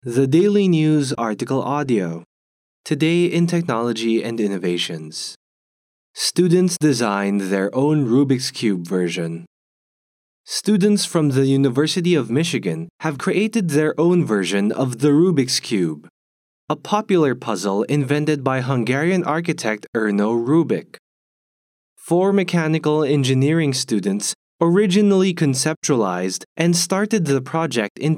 The Daily News Article Audio. Today in Technology and Innovations. Students designed their own Rubik's Cube version. Students from the University of Michigan have created their own version of the Rubik's Cube, a popular puzzle invented by Hungarian architect Erno Rubik. Four mechanical engineering students originally conceptualized and started the project in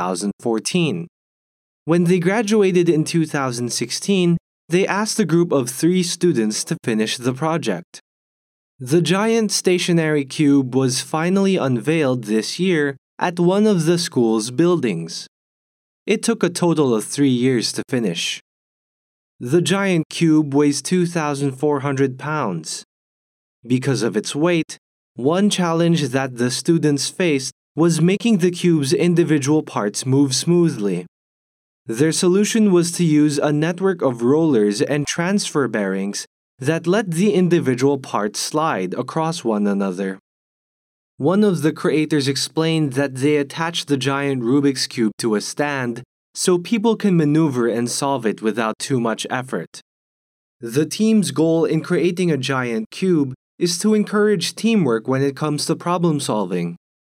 2014. When they graduated in 2016, they asked a group of 3 students to finish the project. The giant stationary cube was finally unveiled this year at one of the school's buildings. It took a total of 3 years to finish. The giant cube weighs 2,400 pounds. Because of its weight, one challenge that the students faced was making the cube's individual parts move smoothly. Their solution was to use a network of rollers and transfer bearings that let the individual parts slide across one another. One of the creators explained that they attached the giant Rubik's Cube to a stand so people can maneuver and solve it without too much effort. The team's goal in creating a giant cube is to encourage teamwork when it comes to problem solving.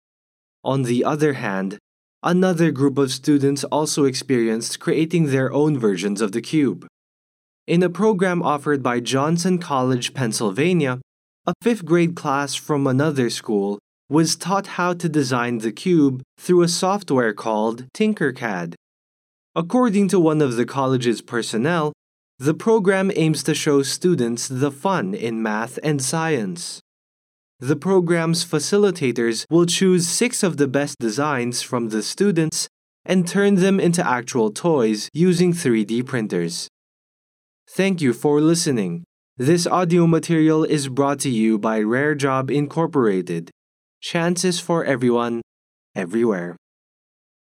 On the other hand, another group of students also experienced creating their own versions of the cube. In a program offered by Johnson College, Pennsylvania, a 5th grade class from another school was taught how to design the cube through a software called Tinkercad. According to one of the college's personnel, the program aims to show students the fun in math and science. The program's facilitators will choose 6 of the best designs from the students and turn them into actual toys using 3D printers. Thank you for listening. This audio material is brought to you by Rare Job Incorporated. Chances for everyone, everywhere.